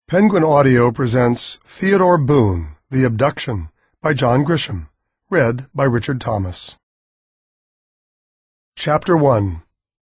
Penguin Audio presents Theodore Boone, The Abduction, by John Grisham, read by Richard Thomas. Chapter 1.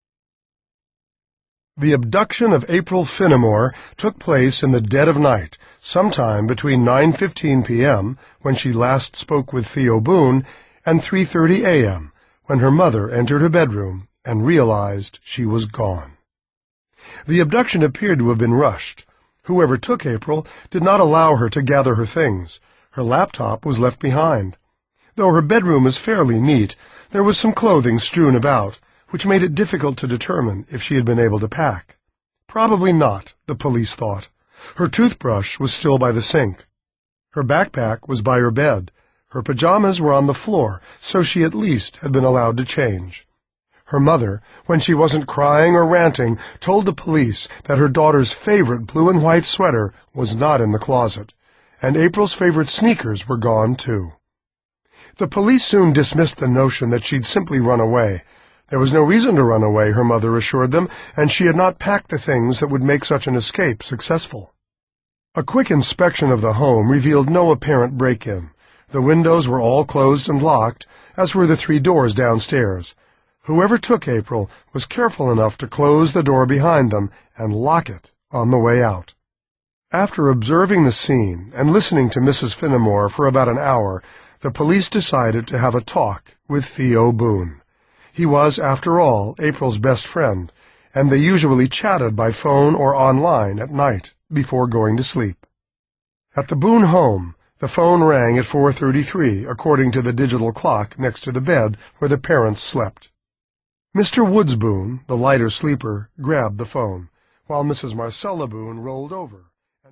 The abduction of April Finnemore took place in the dead of night, sometime between 9:15 p.m., when she last spoke with Theo Boone, and 3:30 a.m., when her mother entered her bedroom and realized she was gone. The abduction appeared to have been rushed. Whoever took April did not allow her to gather her things. Her laptop was left behind. Though her bedroom was fairly neat, there was some clothing strewn about, which made it difficult to determine if she had been able to pack. Probably not, the police thought. Her toothbrush was still by the sink. Her backpack was by her bed. Her pajamas were on the floor, so she at least had been allowed to change. Her mother, when she wasn't crying or ranting, told the police that her daughter's favorite blue and white sweater was not in the closet, and April's favorite sneakers were gone, too. The police soon dismissed the notion that she'd simply run away. There was no reason to run away, her mother assured them, and she had not packed the things that would make such an escape successful. A quick inspection of the home revealed no apparent break-in. The windows were all closed and locked, as were the 3 doors downstairs. Whoever took April was careful enough to close the door behind them and lock it on the way out. After observing the scene and listening to Mrs. Finnemore for about an hour, the police decided to have a talk with Theo Boone. He was, after all, April's best friend, and they usually chatted by phone or online at night before going to sleep. At the Boone home, the phone rang at 4:33, according to the digital clock next to the bed where the parents slept. Mr. Woods Boone, the lighter sleeper, grabbed the phone, while Mrs. Marcella Boone rolled over